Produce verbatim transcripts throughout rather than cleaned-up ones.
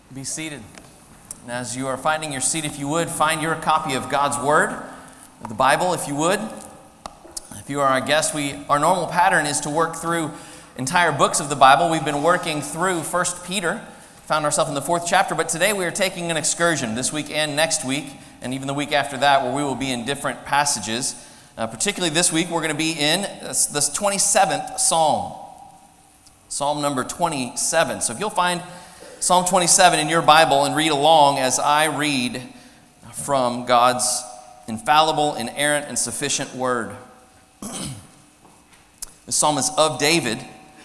Be seated. And as you are finding your seat, if you would, find your copy of God's Word, the Bible, if you would. If you are our guest, we our normal pattern is to work through entire books of the Bible. We've been working through First Peter, found ourselves in the fourth chapter, but today we are taking an excursion this week and next week, and even the week after that, where we will be in different passages. Uh, particularly this week, we're going to be in this, this twenty-seventh Psalm. Psalm number twenty-seven. So if you'll find Psalm twenty-seven in your Bible and read along as I read from God's infallible, inerrant, and sufficient word. The psalm is of David.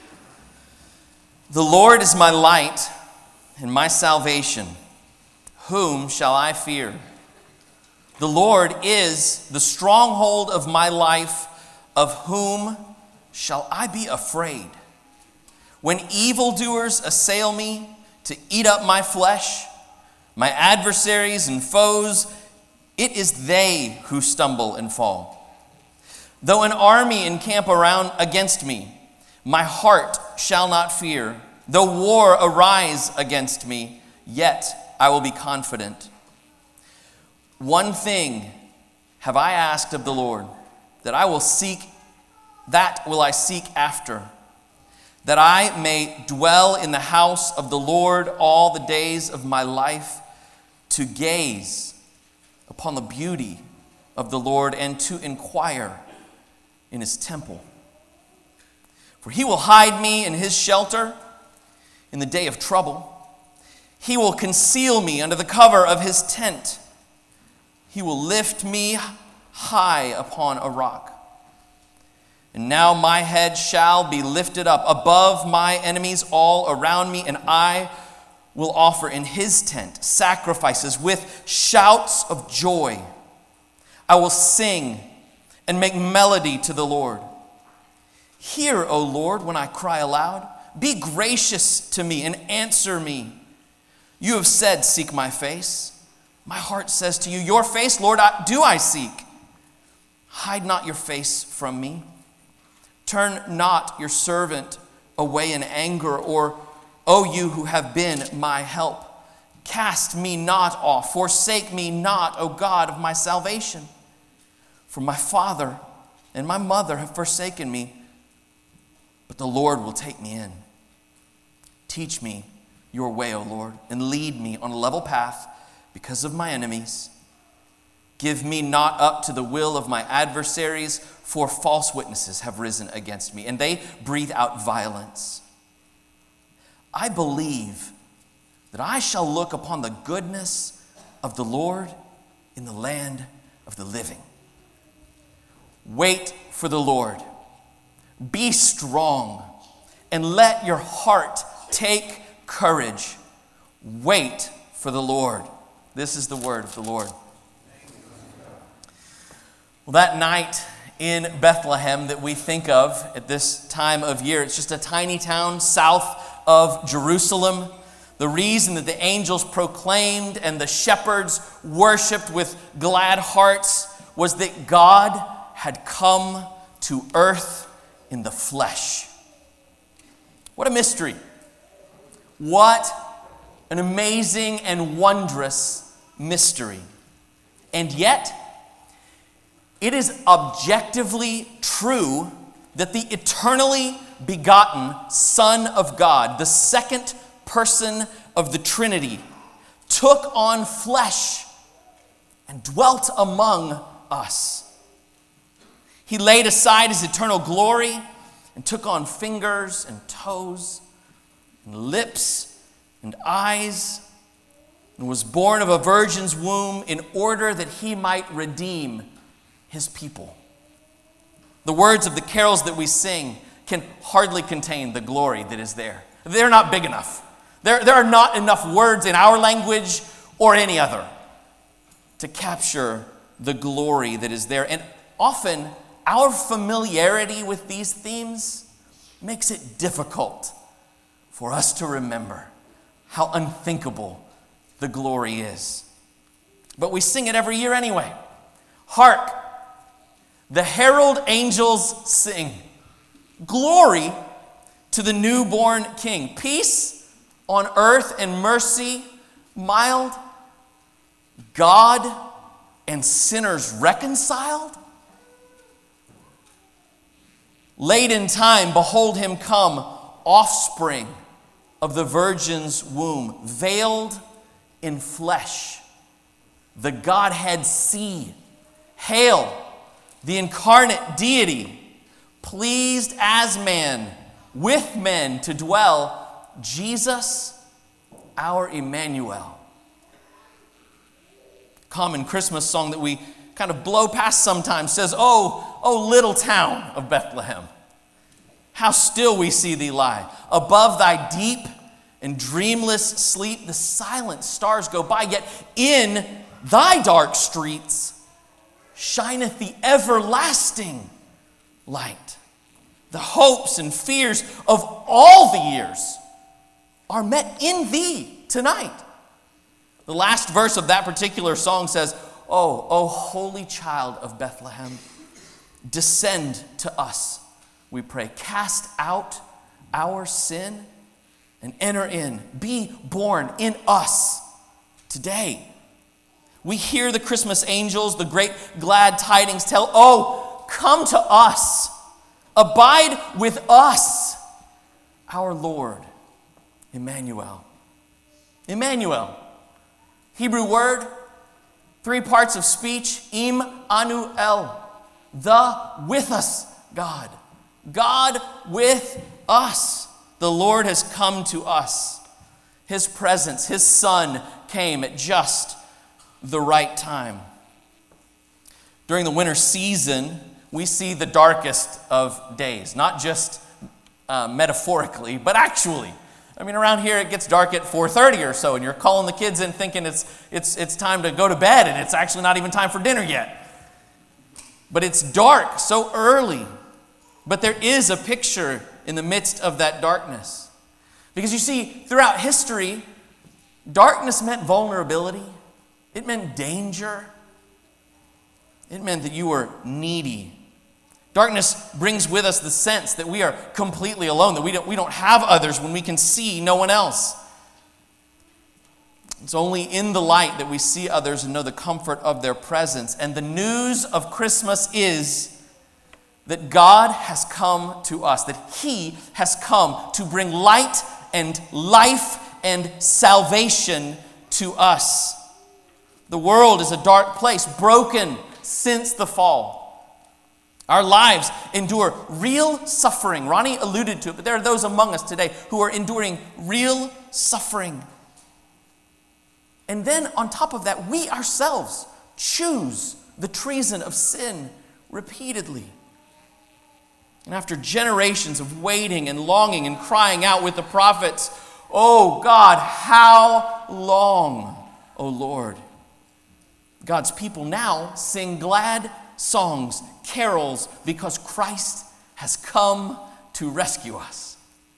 The Lord is my light and my salvation. Whom shall I fear? The Lord is the stronghold of my life. Of whom shall I be afraid? When evildoers assail me to eat up my flesh, my adversaries and foes, it is they who stumble and fall. Though an army encamp around against me, my heart shall not fear. Though war arise against me, yet I will be confident. One thing have I asked of the Lord, that I will seek, that will I seek after, that I may dwell in the house of the Lord all the days of my life, to gaze upon the beauty of the Lord and to inquire in his temple. For he will hide me in his shelter in the day of trouble. He will conceal me under the cover of his tent. He will lift me high upon a rock. And now my head shall be lifted up above my enemies all around me, and I will offer in his tent sacrifices with shouts of joy. I will sing and make melody to the Lord. Hear, O Lord, when I cry aloud. Be gracious to me and answer me. You have said, seek my face. My heart says to you, your face, Lord, I, do I seek. Hide not your face from me. Turn not your servant away in anger, or, O you who have been my help, cast me not off. Forsake me not, O God of my salvation. For my father and my mother have forsaken me, but the Lord will take me in. Teach me your way, O Lord, and lead me on a level path because of my enemies. Give me not up to the will of my adversaries, for false witnesses have risen against me, and they breathe out violence. I believe that I shall look upon the goodness of the Lord in the land of the living. Wait for the Lord. Be strong, and let your heart take courage. Wait for the Lord. This is the word of the Lord. Well, that night in Bethlehem that we think of at this time of year, it's just a tiny town south of Jerusalem. The reason that the angels proclaimed and the shepherds worshiped with glad hearts was that God had come to earth in the flesh. What a mystery. What an amazing and wondrous mystery. And yet, it is objectively true that the eternally begotten Son of God, the second person of the Trinity, took on flesh and dwelt among us. He laid aside his eternal glory and took on fingers and toes and lips and eyes, and was born of a virgin's womb in order that he might redeem his people. The words of the carols that we sing can hardly contain the glory that is there. They're not big enough. There, there are not enough words in our language or any other to capture the glory that is there. And often, our familiarity with these themes makes it difficult for us to remember how unthinkable the glory is. But we sing it every year anyway. Hark! The herald angels sing, glory to the newborn King. Peace on earth and mercy mild, God and sinners reconciled? Late in time, behold him come, offspring of the virgin's womb, veiled in flesh, the Godhead see. Hail, the incarnate deity, pleased as man, with men to dwell, Jesus, our Emmanuel. Common Christmas song that we kind of blow past sometimes says, Oh, oh little town of Bethlehem, how still we see thee lie. Above thy deep and dreamless sleep, the silent stars go by, yet in thy dark streets shineth the everlasting light. The hopes and fears of all the years are met in thee tonight. The last verse of that particular song says, Oh, O holy child of Bethlehem, descend to us, we pray. Cast out our sin and enter in. Be born in us today. We hear the Christmas angels, the great glad tidings tell, Oh, come to us. Abide with us, our Lord, Emmanuel. Emmanuel, Hebrew word, three parts of speech, Im Anu El, the with us God. God with us. The Lord has come to us. His presence, his Son came at just the right time. During the winter season, we see the darkest of days, not just uh, metaphorically, but actually. I mean, around here it gets dark at four thirty or so, and you're calling the kids in thinking it's it's it's time to go to bed, and it's actually not even time for dinner yet. But it's dark so early. But there is a picture in the midst of that darkness. Because you see, throughout history, darkness meant vulnerability. It meant danger. It meant that you were needy. Darkness brings with us the sense that we are completely alone, that we don't, we don't have others when we can see no one else. It's only in the light that we see others and know the comfort of their presence. And the news of Christmas is that God has come to us, that he has come to bring light and life and salvation to us. The world is a dark place, broken since the fall. Our lives endure real suffering. Ronnie alluded to it, but there are those among us today who are enduring real suffering. And then on top of that, we ourselves choose the treason of sin repeatedly. And after generations of waiting and longing and crying out with the prophets, Oh God, how long, O Lord? God's people now sing glad songs, carols, because Christ has come to rescue us.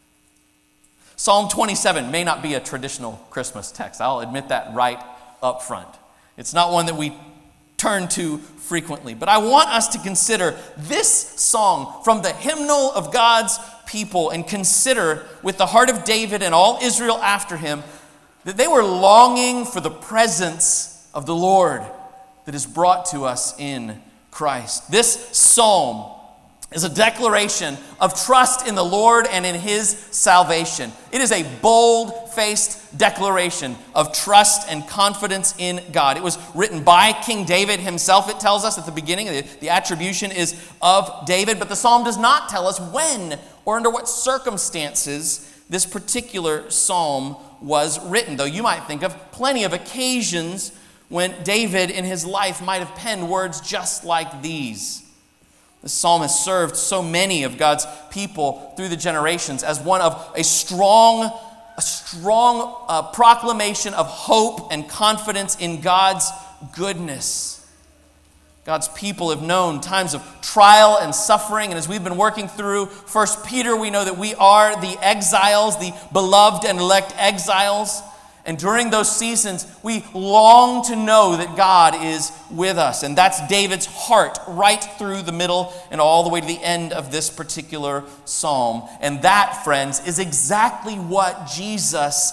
Psalm twenty-seven may not be a traditional Christmas text. I'll admit that right up front. It's not one that we turn to frequently. But I want us to consider this song from the hymnal of God's people and consider with the heart of David and all Israel after him that they were longing for the presence of the Lord that is brought to us in Christ. This psalm is a declaration of trust in the Lord and in his salvation. It is a bold-faced declaration of trust and confidence in God. It was written by King David himself, it tells us at the beginning. The, the attribution is of David, but the psalm does not tell us when or under what circumstances this particular psalm was written, though you might think of plenty of occasions when David in his life might have penned words just like these. The psalm has served so many of God's people through the generations as one of a strong, a strong uh, proclamation of hope and confidence in God's goodness. God's people have known times of trial and suffering, and as we've been working through First Peter, we know that we are the exiles, the beloved and elect exiles. And during those seasons, we long to know that God is with us. And that's David's heart right through the middle and all the way to the end of this particular psalm. And that, friends, is exactly what Jesus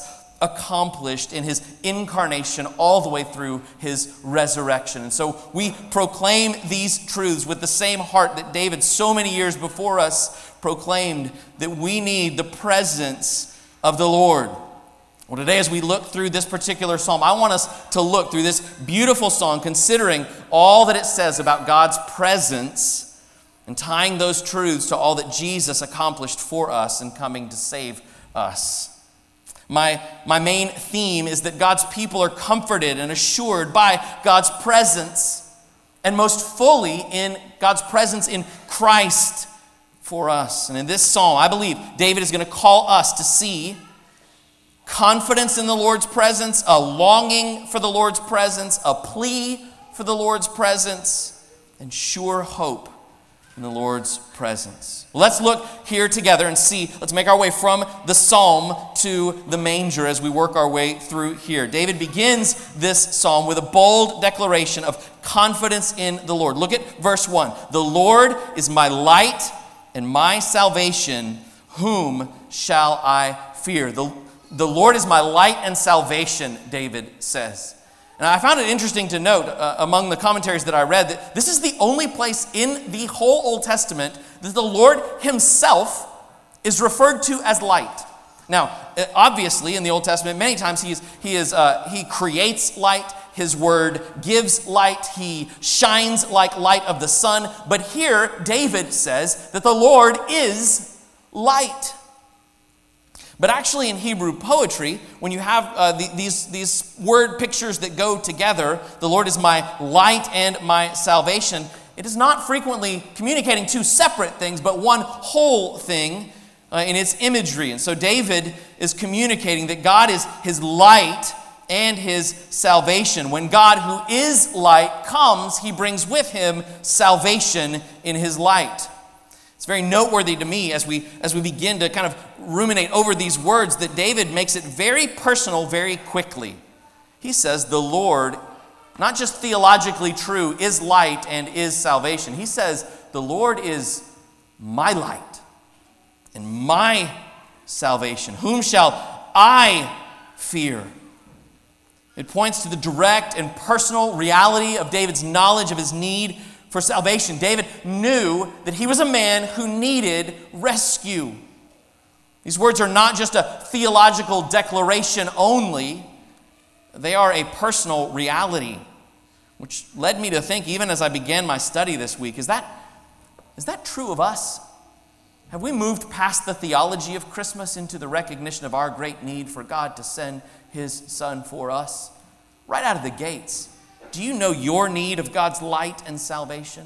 accomplished in his incarnation all the way through his resurrection. And so we proclaim these truths with the same heart that David, so many years before us, proclaimed that we need the presence of the Lord. Well, today as we look through this particular psalm, I want us to look through this beautiful song, considering all that it says about God's presence and tying those truths to all that Jesus accomplished for us in coming to save us. My, my main theme is that God's people are comforted and assured by God's presence, and most fully in God's presence in Christ for us. And in this psalm, I believe David is going to call us to see confidence in the Lord's presence, a longing for the Lord's presence, a plea for the Lord's presence, and sure hope in the Lord's presence. Let's look here together and see, let's make our way from the psalm to the manger as we work our way through here. David begins this psalm with a bold declaration of confidence in the Lord. Look at verse one. The Lord is my light and my salvation. Whom shall I fear? The, the Lord is my light and salvation, David says. And I found it interesting to note uh, among the commentaries that I read that this is the only place in the whole Old Testament that the Lord himself is referred to as light. Now, obviously, in the Old Testament, many times he is, he is uh, he creates light. His word gives light. He shines like light of the sun. But here, David says that the Lord is light. But actually in Hebrew poetry, when you have uh, the, these, these word pictures that go together, the Lord is my light and my salvation, it is not frequently communicating two separate things, but one whole thing uh, in its imagery. And so David is communicating that God is his light and his salvation. When God, who is light, comes, he brings with him salvation in his light. It's very noteworthy to me as we as we begin to kind of ruminate over these words that David makes it very personal very quickly. He says the Lord, not just theologically true, is light and is salvation. He says the Lord is my light and my salvation. Whom shall I fear? It points to the direct and personal reality of David's knowledge of his need for salvation. David knew that he was a man who needed rescue. These words are not just a theological declaration only. They are a personal reality, which led me to think, even as I began my study this week, is that, is that true of us? Have we moved past the theology of Christmas into the recognition of our great need for God to send his Son for us? Right out of the gates. Do you know your need of God's light and salvation?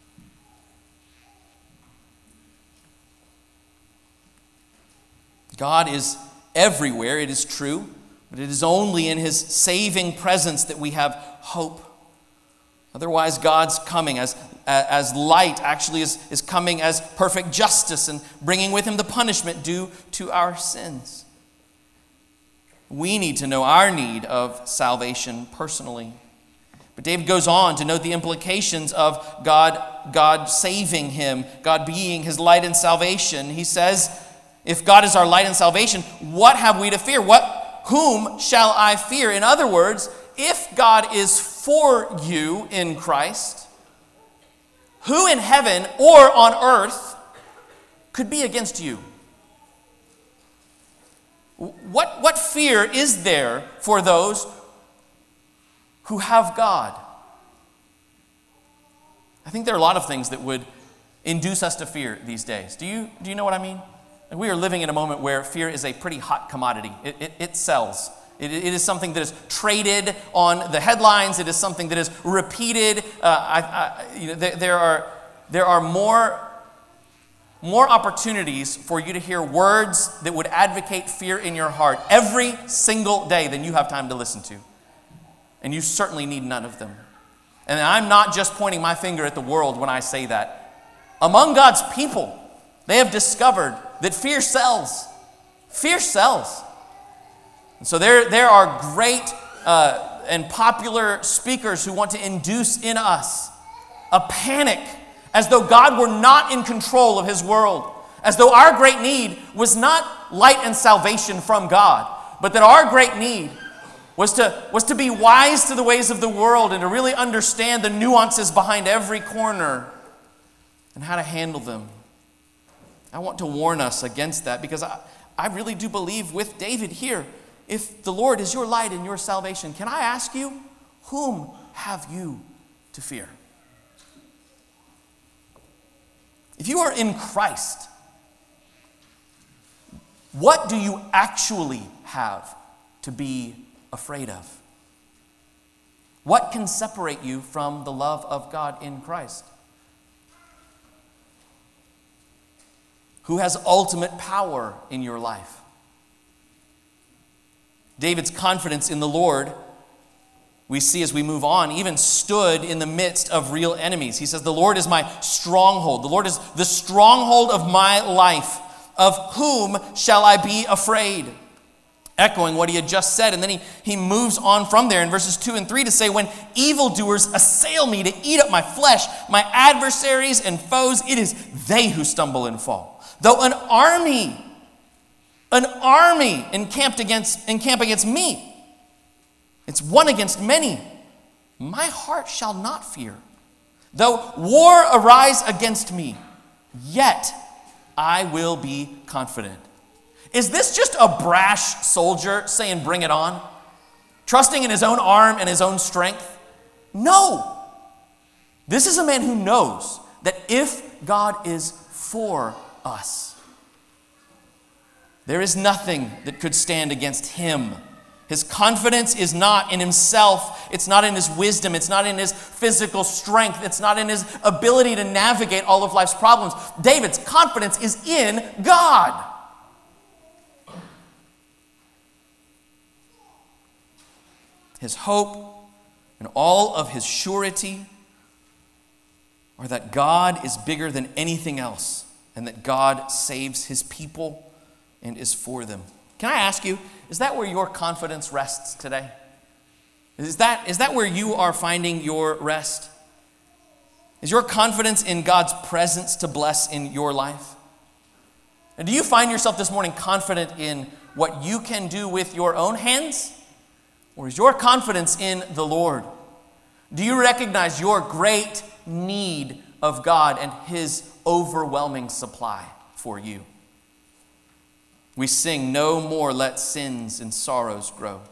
God is everywhere, it is true, but it is only in his saving presence that we have hope. Otherwise, God's coming as, as light actually is, is coming as perfect justice and bringing with him the punishment due to our sins. We need to know our need of salvation personally. But David goes on to note the implications of God, God saving him, God being his light and salvation. He says, if God is our light and salvation, what have we to fear? What, whom shall I fear? In other words, if God is for you in Christ, who in heaven or on earth could be against you? What, what fear is there for those who have God? I think there are a lot of things that would induce us to fear these days. Do you, do you know what I mean? We are living in a moment where fear is a pretty hot commodity. It, it, it sells. It, it is something that is traded on the headlines. It is something that is repeated. Uh, I, I, you know, there, there are, there are more, more opportunities for you to hear words that would advocate fear in your heart every single day than you have time to listen to. And you certainly need none of them. And I'm not just pointing my finger at the world when I say that. Among God's people, they have discovered that fear sells. Fear sells. And so there, there are great uh, and popular speakers who want to induce in us a panic as though God were not in control of his world, as though our great need was not light and salvation from God, but that our great need was to, was to be wise to the ways of the world and to really understand the nuances behind every corner and how to handle them. I want to warn us against that because I, I really do believe with David here, if the Lord is your light and your salvation, can I ask you, whom have you to fear? If you are in Christ, what do you actually have to be afraid of? What can separate you from the love of God in Christ? Who has ultimate power in your life? David's confidence in the Lord, we see as we move on, even stood in the midst of real enemies. He says, the Lord is my stronghold. The Lord is the stronghold of my life. Of whom shall I be afraid? Echoing what he had just said. And then he, he moves on from there in verses two and three to say, when evildoers assail me to eat up my flesh, my adversaries and foes, it is they who stumble and fall. Though an army, an army encamped against, encamp against me, it's one against many, my heart shall not fear. Though war arise against me, yet I will be confident. Is this just a brash soldier saying, bring it on? Trusting in his own arm and his own strength? No. This is a man who knows that if God is for us, there is nothing that could stand against him. His confidence is not in himself. It's not in his wisdom. It's not in his physical strength. It's not in his ability to navigate all of life's problems. David's confidence is in God. His hope and all of his surety are that God is bigger than anything else and that God saves his people and is for them. Can I ask you, is that where your confidence rests today? Is that, is that where you are finding your rest? Is your confidence in God's presence to bless in your life? And do you find yourself this morning confident in what you can do with your own hands? Or is your confidence in the Lord? Do you recognize your great need of God and his overwhelming supply for you? We sing, no more let sins and sorrows grow,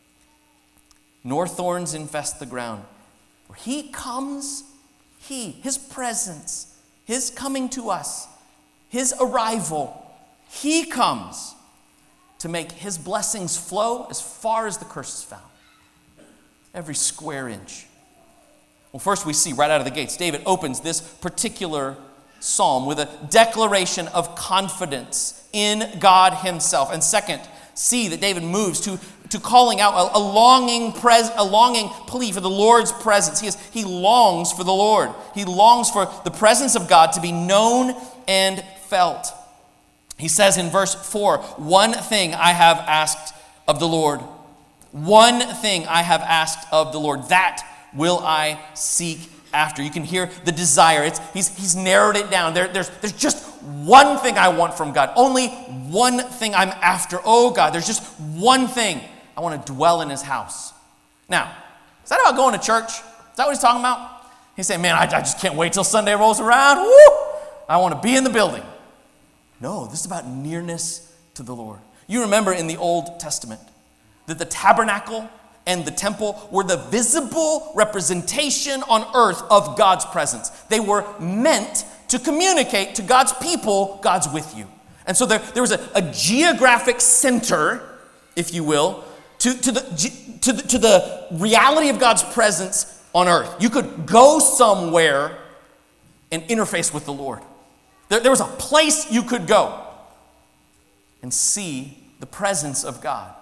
nor thorns infest the ground. For he comes, he, his presence, his coming to us, his arrival, he comes to make his blessings flow as far as the curse is found. Every square inch. Well, first we see right out of the gates, David opens this particular psalm with a declaration of confidence in God himself. And second, see that David moves to, to calling out a, a longing pres, a longing plea for the Lord's presence. He, is, he longs for the Lord. He longs for the presence of God to be known and felt. He says in verse four, one thing I have asked of the Lord. One thing I have asked of the Lord. That will I seek after. You can hear the desire. It's, he's, he's narrowed it down. There, there's, there's just one thing I want from God. Only one thing I'm after. Oh God, there's just one thing. I want to dwell in his house. Now, is that about going to church? Is that what he's talking about? He's saying, man, I, I just can't wait till Sunday rolls around. Woo! I want to be in the building. No, this is about nearness to the Lord. You remember in the Old Testament that the tabernacle and the temple were the visible representation on earth of God's presence. They were meant to communicate to God's people, God's with you. And so there, there was a, a geographic center, if you will, to, to, the, to, the, to the reality of God's presence on earth. You could go somewhere and interface with the Lord. There, there was a place you could go and see the presence of God.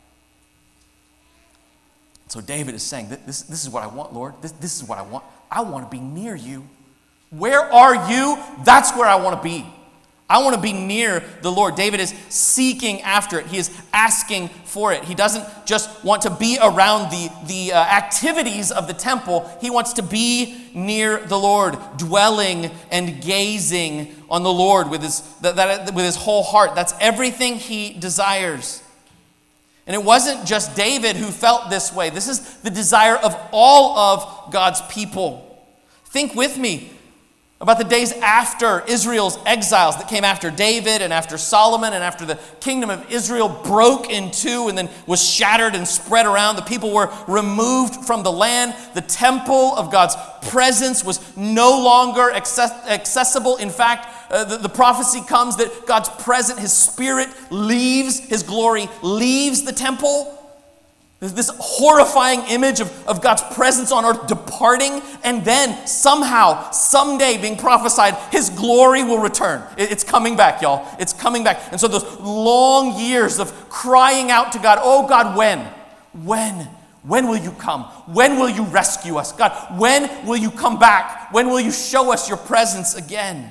So David is saying, this, this is what I want, Lord. This, this is what I want. I want to be near you. Where are you? That's where I want to be. I want to be near the Lord. David is seeking after it. He is asking for it. He doesn't just want to be around the, the uh, activities of the temple. He wants to be near the Lord, dwelling and gazing on the Lord with his, that, that, with his whole heart. That's everything he desires. And it wasn't just David who felt this way. This is the desire of all of God's people. Think with me about the days after Israel's exiles that came after David and after Solomon and after the kingdom of Israel broke in two and then was shattered and spread around. The people were removed from the land. The temple of God's presence was no longer access- accessible. In fact, uh, the, the prophecy comes that God's presence, his spirit leaves, his glory leaves the temple. This horrifying image of, of God's presence on earth departing, and then somehow, someday being prophesied, his glory will return. It, it's coming back, y'all. It's coming back. And so those long years of crying out to God, oh God, when? When? When will you come? When will you rescue us? God, when will you come back? When will you show us your presence again?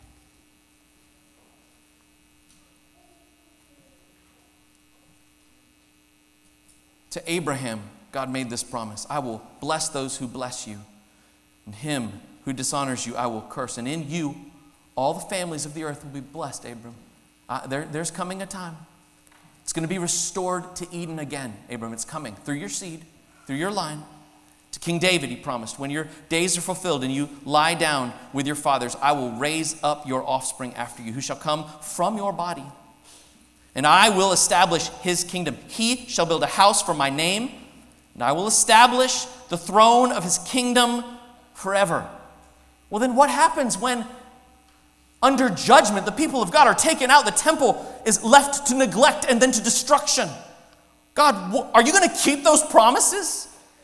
To Abraham, God made this promise. I will bless those who bless you, and him who dishonors you, I will curse. And in you, all the families of the earth will be blessed, Abram. Uh, there, there's coming a time. It's going to be restored to Eden again, Abram. It's coming through your seed, through your line. To King David, he promised, when your days are fulfilled and you lie down with your fathers, I will raise up your offspring after you, who shall come from your body. And I will establish his kingdom. He shall build a house for my name, and I will establish the throne of his kingdom forever. Well, then what happens when, under judgment, the people of God are taken out, the temple is left to neglect and then to destruction? God, are you going to keep those promises?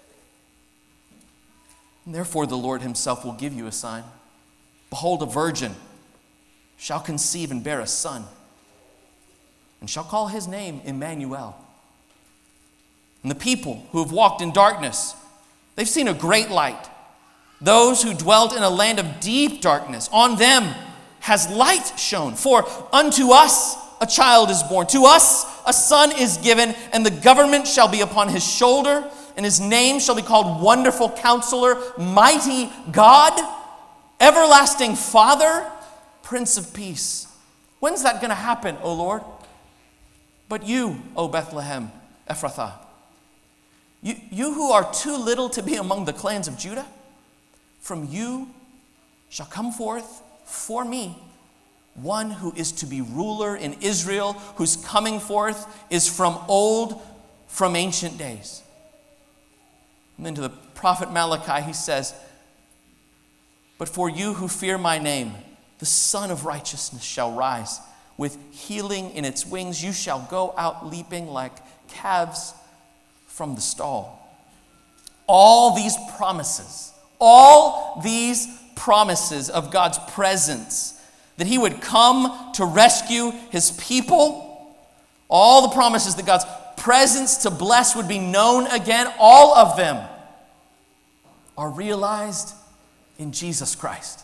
And therefore, the Lord himself will give you a sign. Behold, a virgin shall conceive and bear a son, and shall call his name Emmanuel. And the people who have walked in darkness, they've seen a great light. Those who dwelt in a land of deep darkness, on them has light shone. For unto us a child is born, to us a son is given, and the government shall be upon his shoulder, and his name shall be called Wonderful Counselor, Mighty God, Everlasting Father, Prince of Peace. When's that going to happen, O Lord? But you, O Bethlehem, Ephrathah, you, you who are too little to be among the clans of Judah, from you shall come forth for me one who is to be ruler in Israel, whose coming forth is from old, from ancient days. And then to the prophet Malachi, he says, but for you who fear my name, the Son of Righteousness shall rise. With healing in its wings, you shall go out leaping like calves from the stall. All these promises, all these promises of God's presence, that he would come to rescue his people, all the promises that God's presence to bless would be known again, all of them are realized in Jesus Christ.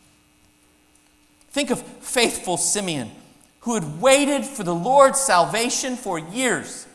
Think of faithful Simeon, who had waited for the Lord's salvation for years.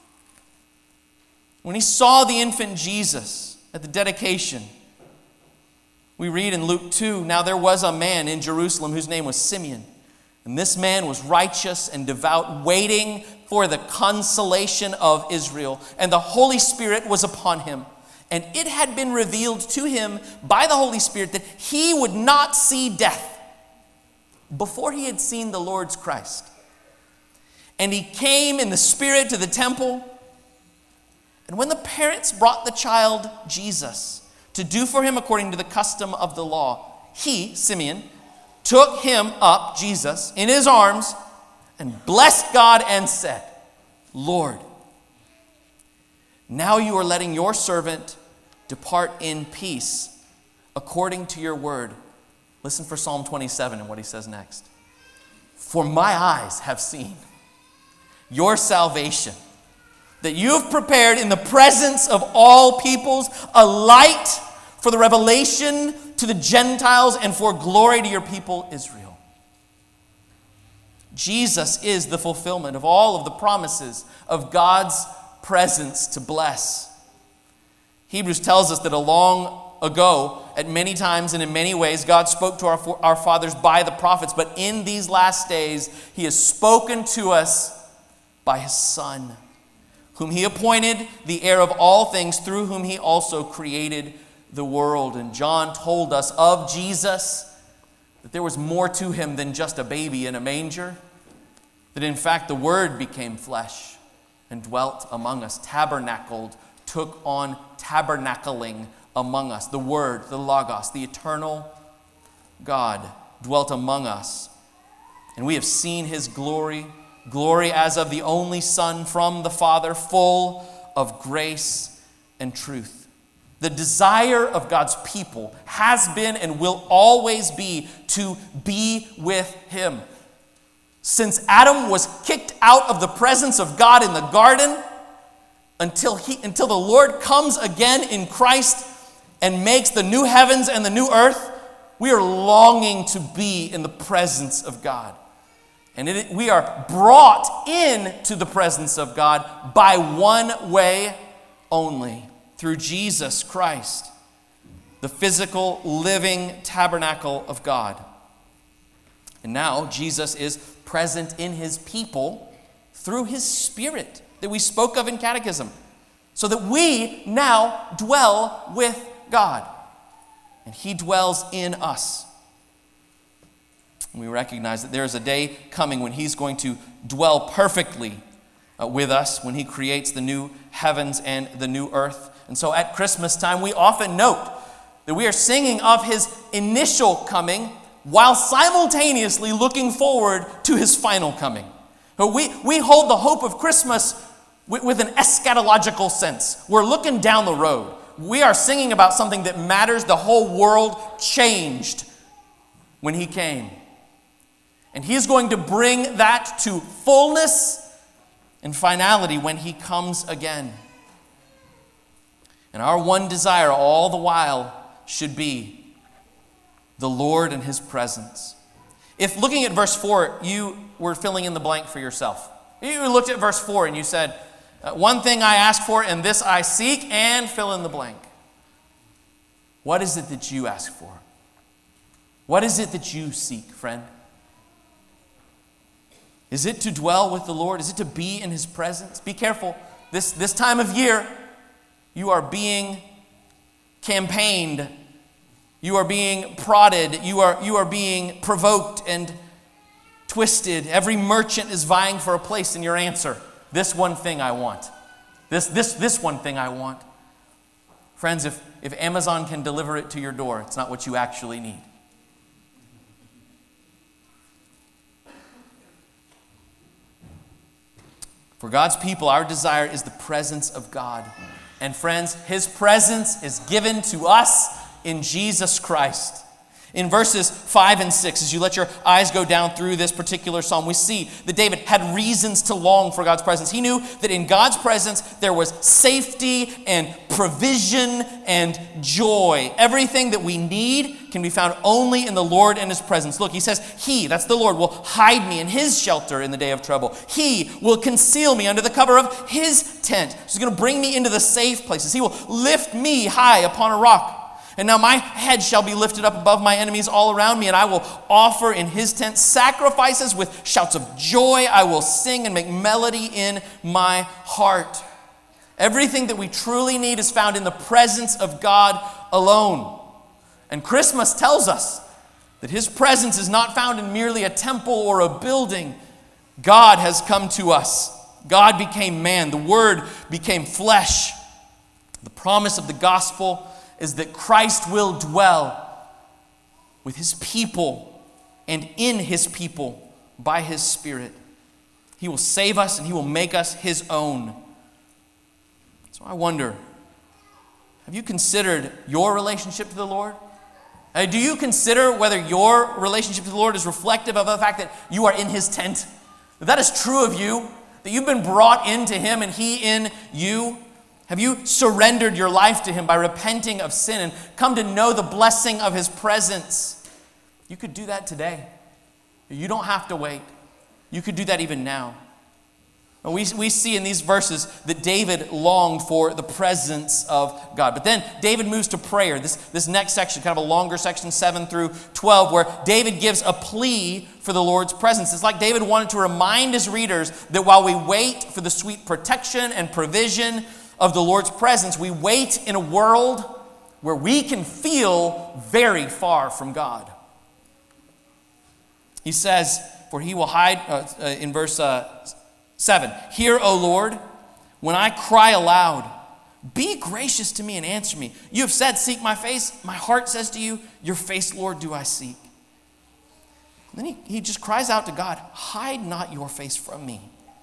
When he saw the infant Jesus at the dedication, we read in Luke two, now there was a man in Jerusalem whose name was Simeon. And this man was righteous and devout, waiting for the consolation of Israel. And the Holy Spirit was upon him. And it had been revealed to him by the Holy Spirit that he would not see death before he had seen the Lord's Christ. And he came in the Spirit to the temple. And when the parents brought the child Jesus to do for him according to the custom of the law, he, Simeon, took him up, Jesus, in his arms and blessed God and said, Lord, now you are letting your servant depart in peace according to your word. Listen for Psalm twenty-seven and what he says next. For my eyes have seen your salvation, that you have prepared in the presence of all peoples a light for the revelation to the Gentiles and for glory to your people Israel. Jesus is the fulfillment of all of the promises of God's presence to bless. Hebrews tells us that a long ago, at many times and in many ways, God spoke to our, our fathers by the prophets, but in these last days, he has spoken to us by his Son. whom he appointed the heir of all things, through whom he also created the world. And John told us of Jesus that there was more to him than just a baby in a manger, that in fact the Word became flesh and dwelt among us, tabernacled, took on tabernacling among us. The Word, the Logos, the eternal God dwelt among us. And we have seen his glory, glory as of the only Son from the Father, full of grace and truth. The desire of God's people has been and will always be to be with him. Since Adam was kicked out of the presence of God in the garden, until he, until the Lord comes again in Christ and makes the new heavens and the new earth, we are longing to be in the presence of God. And it, we are brought into the presence of God by one way only, through Jesus Christ, the physical, living tabernacle of God. And now Jesus is present in his people through his Spirit that we spoke of in Catechism, so that we now dwell with God, and he dwells in us. And we recognize that there is a day coming when he's going to dwell perfectly uh, with us, when he creates the new heavens and the new earth. And so at Christmas time, we often note that we are singing of his initial coming while simultaneously looking forward to his final coming. We, we hold the hope of Christmas with, with an eschatological sense. We're looking down the road. We are singing about something that matters. The whole world changed when he came. And he is going to bring that to fullness and finality when he comes again. And our one desire all the while should be the Lord and his presence. If looking at verse four, you were filling in the blank for yourself. You looked at verse four and you said, one thing I ask for and this I seek, and fill in the blank. What is it that you ask for? What is it that you seek, friend? Is it to dwell with the Lord? Is it to be in his presence? Be careful. This, this time of year, you are being campaigned. You are being prodded. You are, you are being provoked and twisted. Every merchant is vying for a place in your answer. This one thing I want. This, this, this one thing I want. Friends, if, if Amazon can deliver it to your door, it's not what you actually need. For God's people, our desire is the presence of God. And friends, his presence is given to us in Jesus Christ. In verses five and six, as you let your eyes go down through this particular psalm, we see that David had reasons to long for God's presence. He knew that in God's presence there was safety and provision and joy. Everything that we need can be found only in the Lord and his presence. Look, he says, he, that's the Lord, will hide me in his shelter in the day of trouble. He will conceal me under the cover of his tent. He's going to bring me into the safe places. He will lift me high upon a rock. And now my head shall be lifted up above my enemies all around me, and I will offer in his tent sacrifices with shouts of joy. I will sing and make melody in my heart. Everything that we truly need is found in the presence of God alone. And Christmas tells us that his presence is not found in merely a temple or a building. God has come to us. God became man. The Word became flesh. The promise of the gospel is that Christ will dwell with his people and in his people by his Spirit. He will save us and he will make us his own. So I wonder, have you considered your relationship to the Lord? Uh, do you consider whether your relationship to the Lord is reflective of the fact that you are in his tent? That that is true of you? That you've been brought into him and he in you? Have you surrendered your life to him by repenting of sin and come to know the blessing of his presence? You could do that today. You don't have to wait. You could do that even now. And we, we see in these verses that David longed for the presence of God. But then David moves to prayer. This, this next section, kind of a longer section, seven through twelve, where David gives a plea for the Lord's presence. It's like David wanted to remind his readers that while we wait for the sweet protection and provision of the Lord's presence, we wait in a world where we can feel very far from God. He says, for he will hide, uh, uh, in verse uh, seven, hear, O Lord, when I cry aloud, be gracious to me and answer me. You have said, seek my face. My heart says to you, your face, Lord, do I seek. And then he, he just cries out to God, hide not your face from me.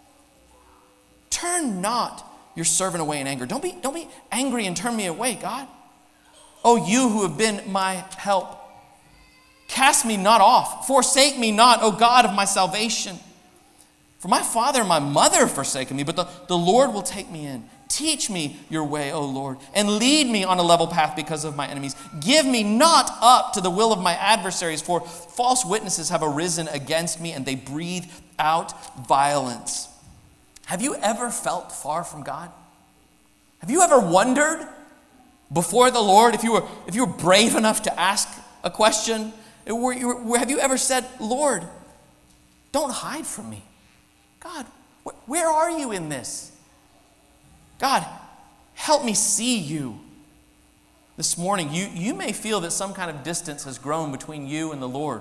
Turn not your servant away in anger. Don't be, don't be angry and turn me away, God. Oh, you who have been my help, cast me not off. Forsake me not, O God of my salvation. For my father and my mother have forsaken me, but the, the Lord will take me in. Teach me your way, O Lord, and lead me on a level path because of my enemies. Give me not up to the will of my adversaries, for false witnesses have arisen against me, and they breathe out violence. Have you ever felt far from God? Have you ever wondered before the Lord if you were, if you were brave enough to ask a question? Were you, have you ever said, Lord, don't hide from me? God, wh- where are you in this? God, help me see you. This morning, you, you may feel that some kind of distance has grown between you and the Lord.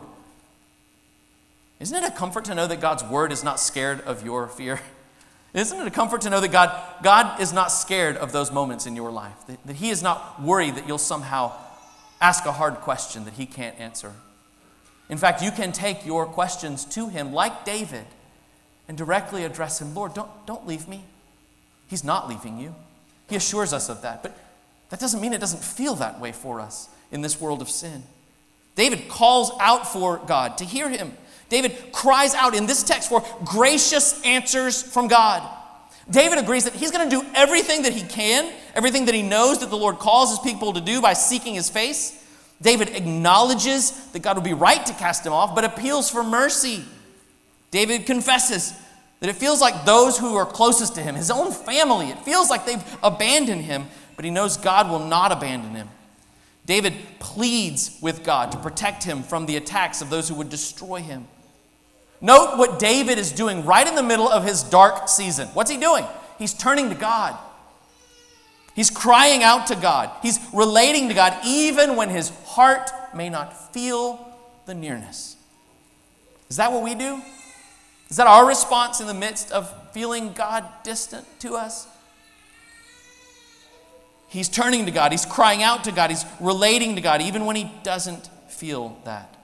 Isn't it a comfort to know that God's word is not scared of your fear? Isn't it a comfort to know that God, God is not scared of those moments in your life? That, that he is not worried that you'll somehow ask a hard question that he can't answer. In fact, you can take your questions to him like David and directly address him. Lord, don't, don't leave me. He's not leaving you. He assures us of that. But that doesn't mean it doesn't feel that way for us in this world of sin. David calls out for God to hear him. David cries out in this text for gracious answers from God. David agrees that he's going to do everything that he can, everything that he knows that the Lord calls his people to do by seeking his face. David acknowledges that God would be right to cast him off, but appeals for mercy. David confesses that it feels like those who are closest to him, his own family, it feels like they've abandoned him, but he knows God will not abandon him. David pleads with God to protect him from the attacks of those who would destroy him. Note what David is doing right in the middle of his dark season. What's he doing? He's turning to God. He's crying out to God. He's relating to God even when his heart may not feel the nearness. Is that what we do? Is that our response in the midst of feeling God distant to us? He's turning to God. He's crying out to God. He's relating to God even when he doesn't feel that.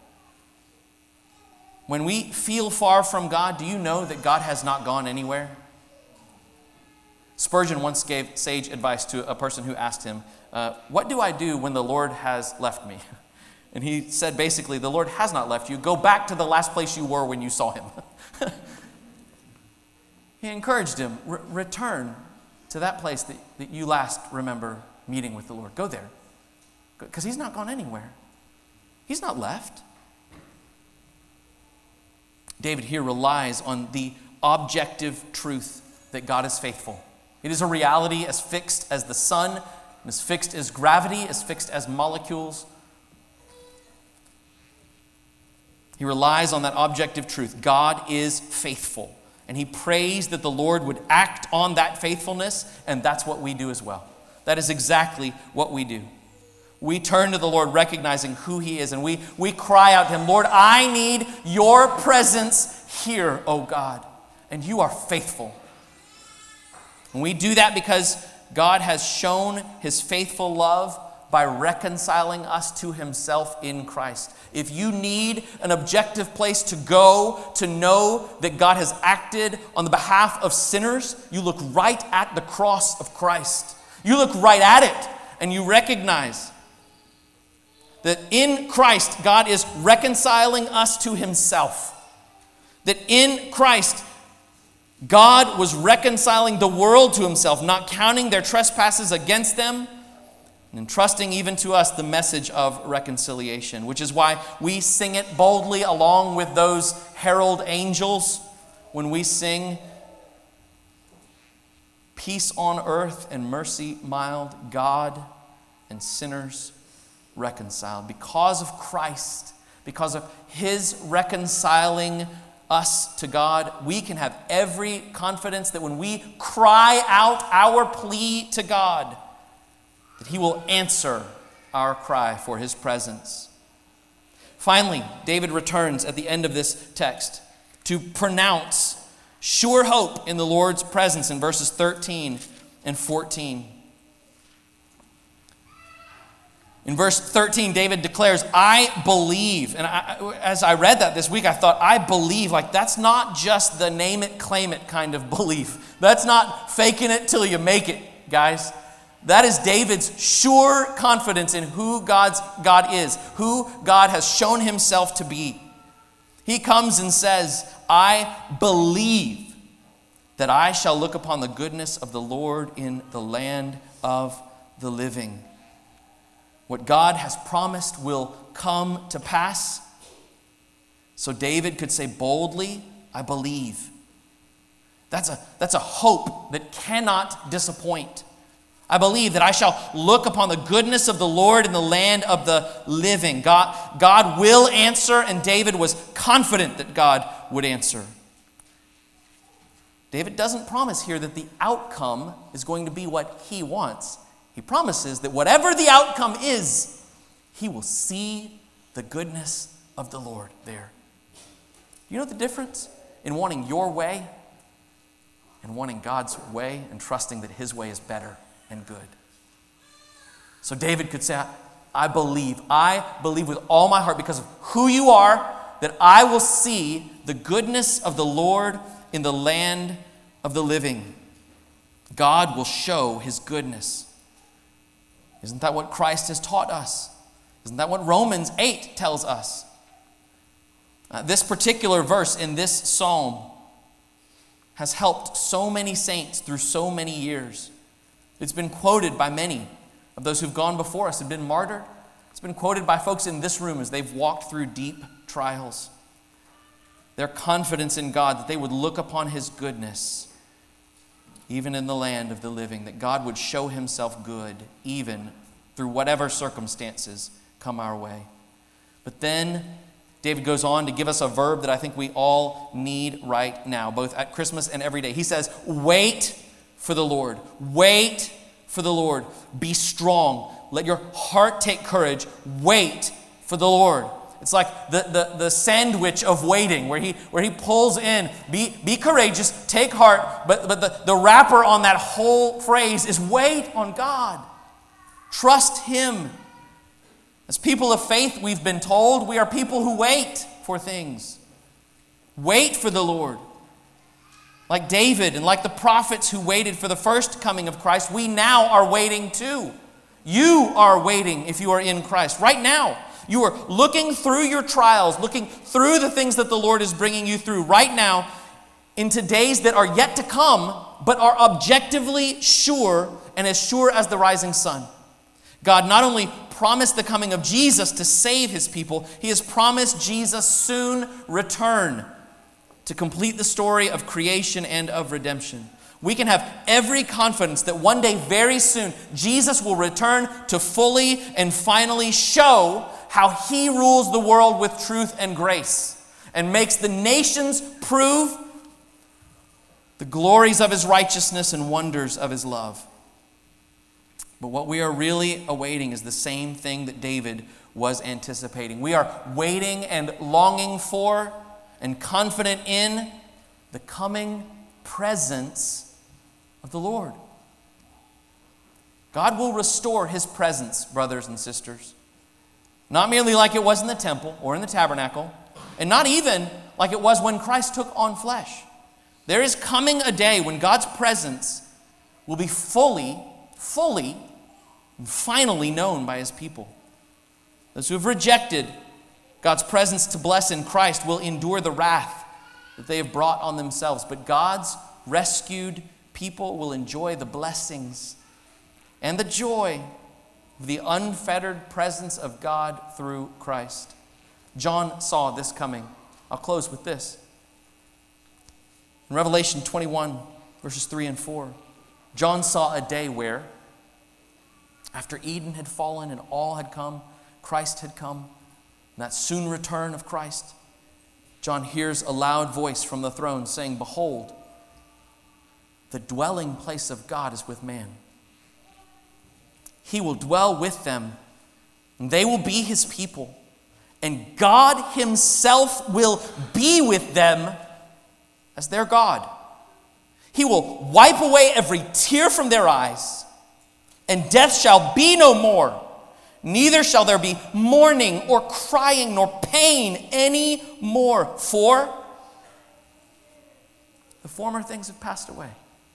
When we feel far from God, do you know that God has not gone anywhere? Spurgeon once gave sage advice to a person who asked him, uh, what do I do when the Lord has left me? And he said basically, the Lord has not left you. Go back to the last place you were when you saw him. He encouraged him, re- return to that place that, that you last remember meeting with the Lord. Go there. Because he's not gone anywhere. He's not left. David here relies on the objective truth that God is faithful. It is a reality as fixed as the sun, as fixed as gravity, as fixed as molecules. He relies on that objective truth. God is faithful. And he prays that the Lord would act on that faithfulness, and that's what we do as well. That is exactly what we do. We turn to the Lord recognizing who he is, and we, we cry out to him, Lord, I need your presence here, O God. And you are faithful. And we do that because God has shown his faithful love by reconciling us to himself in Christ. If you need an objective place to go to know that God has acted on the behalf of sinners, you look right at the cross of Christ. You look right at it and you recognize that in Christ, God is reconciling us to himself. That in Christ, God was reconciling the world to himself, not counting their trespasses against them, and entrusting even to us the message of reconciliation, which is why we sing it boldly along with those herald angels when we sing, peace on earth and mercy mild, God and sinners reconciled. Because of Christ, because of his reconciling us to God, we can have every confidence that when we cry out our plea to God, that he will answer our cry for his presence. Finally, David returns at the end of this text to pronounce sure hope in the Lord's presence in verses thirteen and fourteen. In verse thirteen, David declares, I believe. And I, as I read that this week, I thought, I believe. Like, that's not just the name it, claim it kind of belief. That's not faking it till you make it, guys. That is David's sure confidence in who God's God is, who God has shown himself to be. He comes and says, I believe that I shall look upon the goodness of the Lord in the land of the living. What God has promised will come to pass. So David could say boldly, I believe. That's a, that's a hope that cannot disappoint. I believe that I shall look upon the goodness of the Lord in the land of the living. God, God will answer, and David was confident that God would answer. David doesn't promise here that the outcome is going to be what he wants. He promises that whatever the outcome is, he will see the goodness of the Lord there. You know the difference in wanting your way and wanting God's way and trusting that his way is better and good. So David could say, I believe, I believe with all my heart because of who you are, that I will see the goodness of the Lord in the land of the living. God will show his goodness. Isn't that what Christ has taught us? Isn't that what Romans eight tells us? Uh, this particular verse in this psalm has helped so many saints through so many years. It's been quoted by many of those who've gone before us and been martyred. It's been quoted by folks in this room as they've walked through deep trials. Their confidence in God, that they would look upon his goodness, even in the land of the living, that God would show himself good, even through whatever circumstances come our way. But then David goes on to give us a verb that I think we all need right now, both at Christmas and every day. He says, wait for the Lord. Wait for the Lord. Be strong. Let your heart take courage. Wait for the Lord. It's like the, the, the sandwich of waiting where he where he pulls in, be, be courageous, take heart, but, but the, the wrapper on that whole phrase is wait on God. Trust him. As people of faith, we've been told we are people who wait for things. Wait for the Lord. Like David and like the prophets who waited for the first coming of Christ, we now are waiting too. You are waiting if you are in Christ. Right now, you are looking through your trials, looking through the things that the Lord is bringing you through right now into days that are yet to come, but are objectively sure and as sure as the rising sun. God not only promised the coming of Jesus to save his people, he has promised Jesus' soon return to complete the story of creation and of redemption. We can have every confidence that one day, very soon, Jesus will return to fully and finally show how he rules the world with truth and grace and makes the nations prove the glories of his righteousness and wonders of his love. But what we are really awaiting is the same thing that David was anticipating. We are waiting and longing for and confident in the coming presence of the Lord. God will restore his presence, brothers and sisters. Not merely like it was in the temple or in the tabernacle, and not even like it was when Christ took on flesh. There is coming a day when God's presence will be fully, fully, and finally known by his people. Those who have rejected God's presence to bless in Christ will endure the wrath that they have brought on themselves. But God's rescued people will enjoy the blessings and the joy of the unfettered presence of God through Christ. John saw this coming. I'll close with this. In Revelation twenty-one, verses three and four, John saw a day where, after Eden had fallen and all had come, Christ had come, and that soon return of Christ, John hears a loud voice from the throne saying, "Behold, the dwelling place of God is with man. He will dwell with them, and they will be his people, and God himself will be with them as their God. He will wipe away every tear from their eyes, and death shall be no more. Neither shall there be mourning or crying nor pain any more, for the former things have passed away."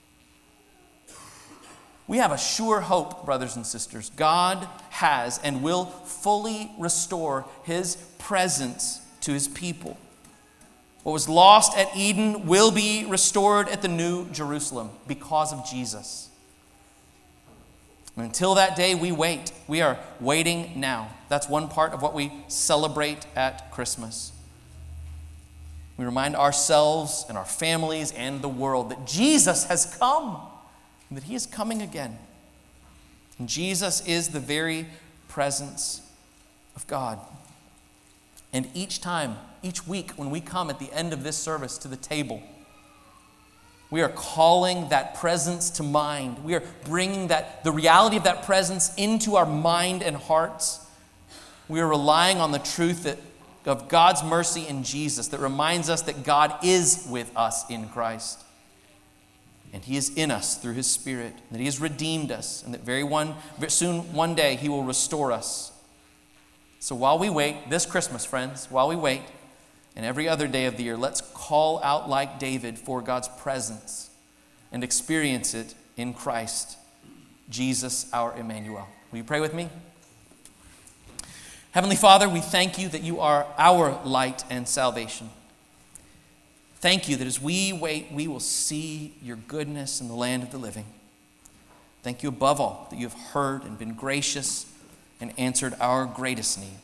We have a sure hope, brothers and sisters. God has and will fully restore his presence to his people. What was lost at Eden will be restored at the New Jerusalem because of Jesus. And until that day, we wait. We are waiting now. That's one part of what we celebrate at Christmas. We remind ourselves and our families and the world that Jesus has come, and that he is coming again. And Jesus is the very presence of God. And each time, each week, when we come at the end of this service to the table, we are calling that presence to mind. We are bringing that the reality of that presence into our mind and hearts. We are relying on the truth that, of God's mercy in Jesus that reminds us that God is with us in Christ. And he is in us through his Spirit, that he has redeemed us, and that very one, very soon, one day, he will restore us. So while we wait, this Christmas, friends, while we wait, and every other day of the year, let's call out like David for God's presence and experience it in Christ, Jesus, our Emmanuel. Will you pray with me? Heavenly Father, we thank you that you are our light and salvation. Thank you that as we wait, we will see your goodness in the land of the living. Thank you above all that you have heard and been gracious and answered our greatest need.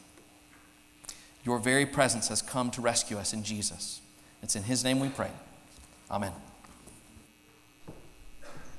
Your very presence has come to rescue us in Jesus. It's in his name we pray. Amen.